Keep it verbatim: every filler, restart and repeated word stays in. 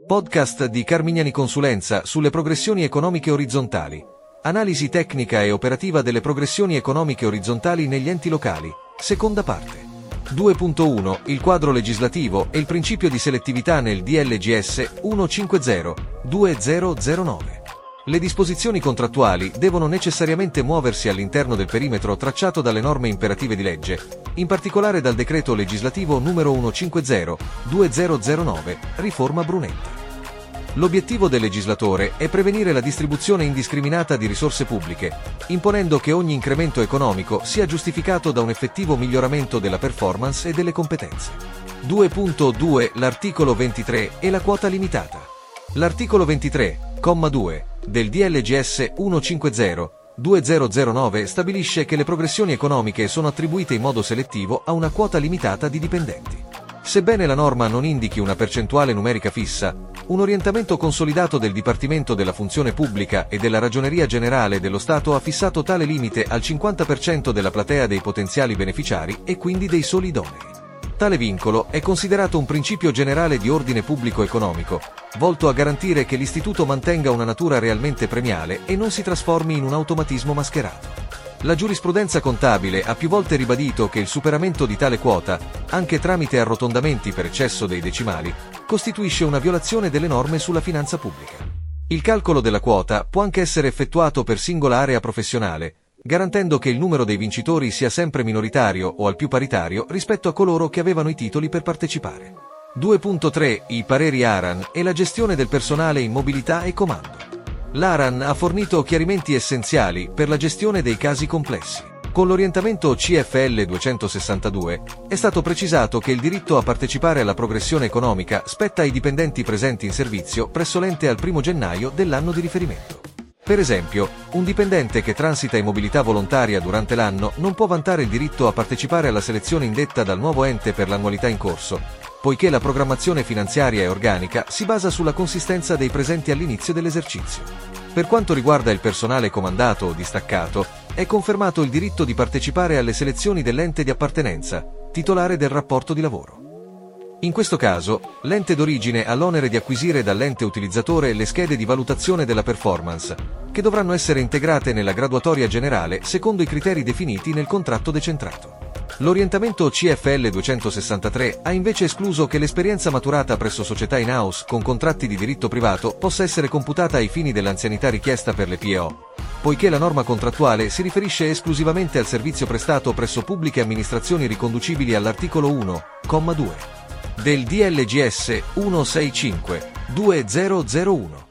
Podcast di Carmignani Consulenza sulle progressioni economiche orizzontali. Analisi tecnica e operativa delle progressioni economiche orizzontali negli enti locali. Seconda parte. due punto uno Il quadro legislativo e il principio di selettività nel D L G S centocinquanta duemilacentonove. Le disposizioni contrattuali devono necessariamente muoversi all'interno del perimetro tracciato dalle norme imperative di legge, in particolare dal decreto legislativo numero centocinquanta duemilacentonove, riforma Brunetta. L'obiettivo del legislatore è prevenire la distribuzione indiscriminata di risorse pubbliche, imponendo che ogni incremento economico sia giustificato da un effettivo miglioramento della performance e delle competenze. due punto due L'articolo ventitré e la quota limitata. L'articolo ventitré, comma due, del D L G S centocinquanta duemilacentonove stabilisce che le progressioni economiche sono attribuite in modo selettivo a una quota limitata di dipendenti. Sebbene la norma non indichi una percentuale numerica fissa, un orientamento consolidato del Dipartimento della Funzione Pubblica e della Ragioneria Generale dello Stato ha fissato tale limite al cinquanta per cento della platea dei potenziali beneficiari e quindi dei soli idonei. Tale vincolo è considerato un principio generale di ordine pubblico economico, volto a garantire che l'istituto mantenga una natura realmente premiale e non si trasformi in un automatismo mascherato. La giurisprudenza contabile ha più volte ribadito che il superamento di tale quota, anche tramite arrotondamenti per eccesso dei decimali, costituisce una violazione delle norme sulla finanza pubblica. Il calcolo della quota può anche essere effettuato per singola area professionale, garantendo che il numero dei vincitori sia sempre minoritario o al più paritario rispetto a coloro che avevano i titoli per partecipare. due punto tre I pareri ARAN e la gestione del personale in mobilità e comando. L'ARAN ha fornito chiarimenti essenziali per la gestione dei casi complessi. Con l'orientamento C F L duecentosessantadue è stato precisato che il diritto a partecipare alla progressione economica spetta ai dipendenti presenti in servizio presso l'ente al primo gennaio dell'anno di riferimento. Per esempio, un dipendente che transita in mobilità volontaria durante l'anno non può vantare il diritto a partecipare alla selezione indetta dal nuovo ente per l'annualità in corso, poiché la programmazione finanziaria e organica si basa sulla consistenza dei presenti all'inizio dell'esercizio. Per quanto riguarda il personale comandato o distaccato, è confermato il diritto di partecipare alle selezioni dell'ente di appartenenza, titolare del rapporto di lavoro. In questo caso, l'ente d'origine ha l'onere di acquisire dall'ente utilizzatore le schede di valutazione della performance, che dovranno essere integrate nella graduatoria generale secondo i criteri definiti nel contratto decentrato. L'orientamento C F L duecentosessantatré ha invece escluso che l'esperienza maturata presso società in-house con contratti di diritto privato possa essere computata ai fini dell'anzianità richiesta per le P E O, poiché la norma contrattuale si riferisce esclusivamente al servizio prestato presso pubbliche amministrazioni riconducibili all'articolo uno, comma due, del D L G S centosessantacinque duemilauno.